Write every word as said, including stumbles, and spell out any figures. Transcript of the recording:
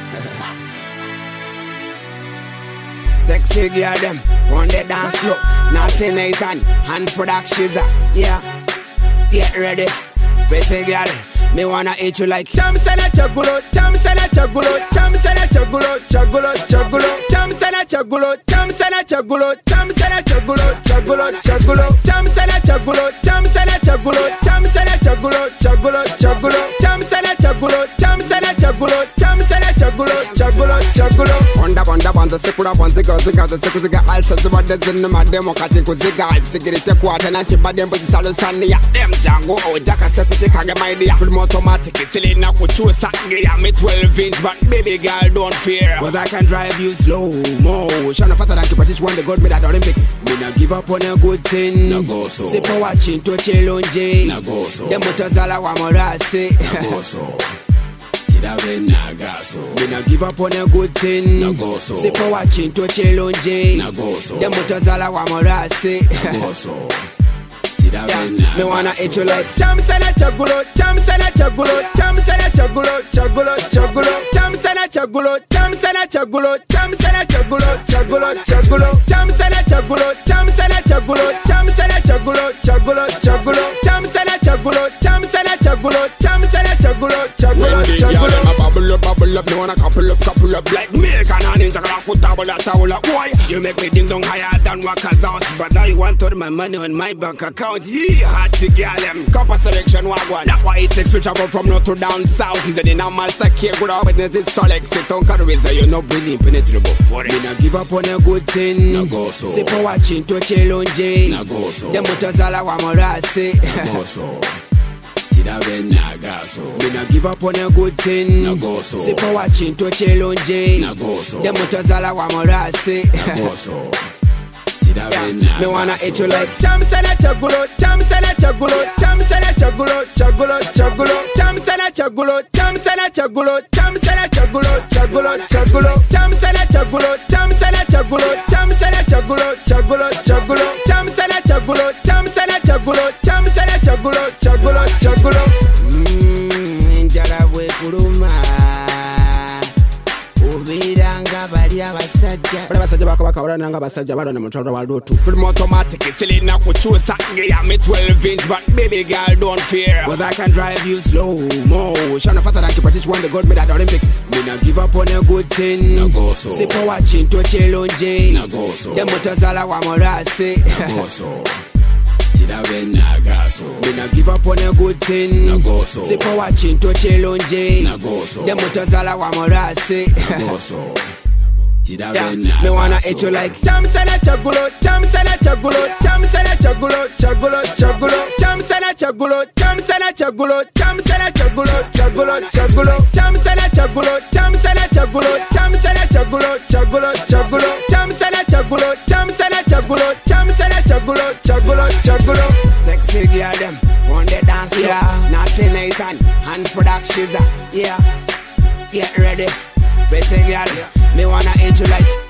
Sexy girl them on the dance floor. Naughty Nathan and productions. Yeah, get ready. Pretty girl, me wanna eat you like Chamsana chagulo, Chamsana chagulo, Chamsana chagulo, chagulo, chagulo, Chamsana chagulo, Chamsana chagulo, Chamsana chagulo, chagulo, chagulo, Chamsana chagulo, Chamsana chagulo, Chamsana chagulo, chagulo, chagulo, Chamsana chagulo, Chamsana chagulo, Chamsana chagulo, chagulo, chagulo. Onda onda banda sekura bonze goze goze sekuziga alsa zuba dezin ma demo kati kuziga sigirite kwata na chiba dembo salo sania dem jango o jaka sepiti kage my dear full automatic feeling na kuchusa yeah me twelve inch but baby girl don't fear cause I can drive you slow mo shana faster than British won the gold medal at Olympics me not give up on a good thing na go so sipo watching to chelonje na go so dem motozala wa morase na go so me not give up on a good thing na go so sipo watching to chelonje na go so dem motozala wa morase na go so yeah, me wanna eat you like Chamsana chagulo, Chamsana chagulo, Chamsana chagulo, chagulo, chagulo, Chamsana chagulo, Chamsana chagulo, Chamsana chagulo, chagulo, chagulo, Chamsana chagulo, Chamsana chagulo, Chamsana chagulo, chagulo, chagulo, Chamsana chagulo, Chamsana chagulo, Chamsana chagulo, chagulo, chagulo. Bubble up, bubble up, me wanna couple up, couple up like milk and honey. Chakra put table at towel. Why? You make me ding dong higher than Waka's house, but now you want all my money on my bank account. Yeah, hot to get them. Compass selection wagwan. That's why it takes switch travel from north to down south. Is it in a master care? Good up witness it's select. Sit on carways, you're not really impenetrable forest. Me not give up on a good thing. Na go so. Sipo watching to chelonje. Na go so. Dem motozala wa morase. Na go so. Me not give up on a good thing. Na go so. Sipo watching to chelonje. Na go so. Dem motozala wa morase. Na go so. Yeah, me wanna eat you like Chamsana chagulo, Chamsana chagulo, Chamsana chagulo, chagulo, chagulo, Chamsana chagulo, Chamsana chagulo, Chamsana chagulo, chagulo, chagulo, Chamsana chagulo, Chamsana chagulo, Chamsana chagulo, chagulo, chagulo, Chamsana chagulo, Chamsana chagulo, Chamsana chagulo, chagulo, chagulo. Mmm, njala we kuruma. Ubiranga bali abasajja bali abasajja bako bakawulana nga abasajja balona mutwalo wa lutu full automatic feeling na kuchusa yeah me twelve inch but baby girl don't fear cause I can drive you slow mo shana faster than British won the gold medal at Olympics me not give up on a good thing na go so sipo watching to chelonje na go so dem motozala wa morase na go so me not give up on a good thing na go so sipo watching to chelonje na go so dem motozala wa morase na go so yeah, me wanna eat you like Chamsana chagulo, Chamsana chagulo, Chamsana chagulo, chagulo, chagulo, Chamsana chagulo, Chamsana chagulo, Chamsana chagulo, chagulo, chagulo, Chamsana chagulo, Chamsana chagulo, Chamsana chagulo, chagulo, chagulo, Chamsana chagulo, Chamsana chagulo, Chamsana chagulo, chagulo, chagulo. Sexy girl them on the dance floor. Yeah, Naughty Nathan and productions. Yeah, get ready. Pretty girl, me wanna eat you like